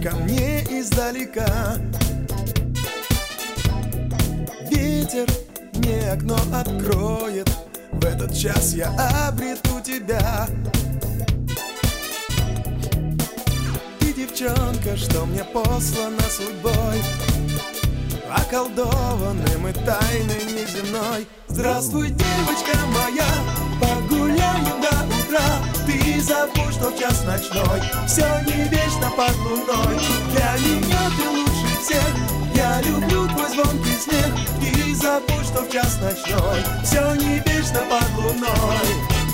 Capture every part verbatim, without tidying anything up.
ко мне издалека. Ветер мне окно откроет, в этот час я обрету тебя. Ты девчонка, что мне послана судьбой, околдованным и тайной неземной. Здравствуй, девочка моя, погуляем до утра. Ты забудь, что в час ночной все не вечно под луной. Для меня ты лучше всех, я люблю твой звонкий смех. Ты забудь, что в час ночной все не вечно под луной.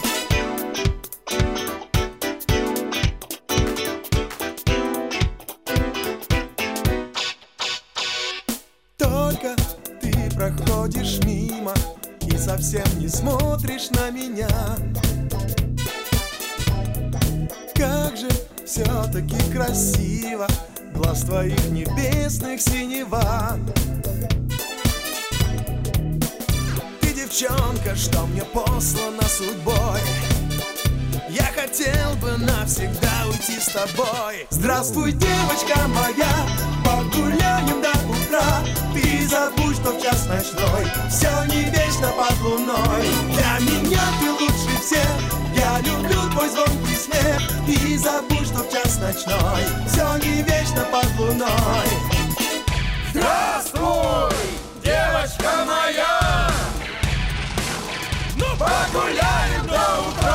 Только ты проходишь мимо и совсем не смотришь на меня. Как же все-таки красиво, глаз твоих небесных синева. Ты девчонка, что мне послана судьбой, я хотел бы навсегда уйти с тобой. Здравствуй, девочка моя, погуляем до утра. Ты забудь, что в час ночной все не вечно под луной. Для меня ты лучше всех, я люблю твой звонкий смех. И забудь, что в час ночной все не вечно под луной. Здравствуй, девочка моя, ну погуляем до утра.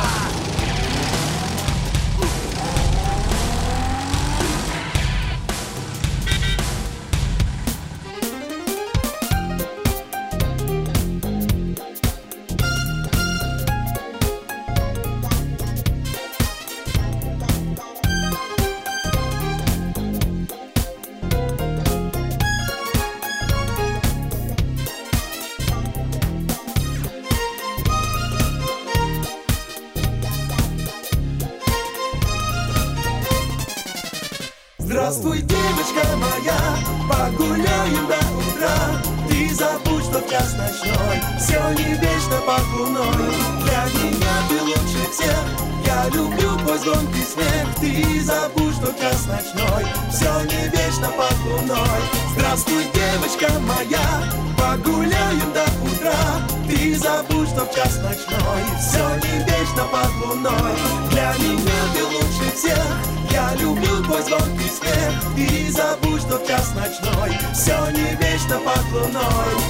Здравствуй, девочка моя, погуляем до утра. Ты забудь, что в час ночной все не вечно под луной. Для меня ты лучше всех, я люблю твой звонкий смех. Ты забудь, что в час ночной все не вечно под луной. Здравствуй, девочка моя, погуляем до утра. Ты забудь, что в час ночной все не вечно под луной. Для меня ты лучше всех, я люблю твой звонкий смех. И забудь, что в час ночной все не вечно под луной.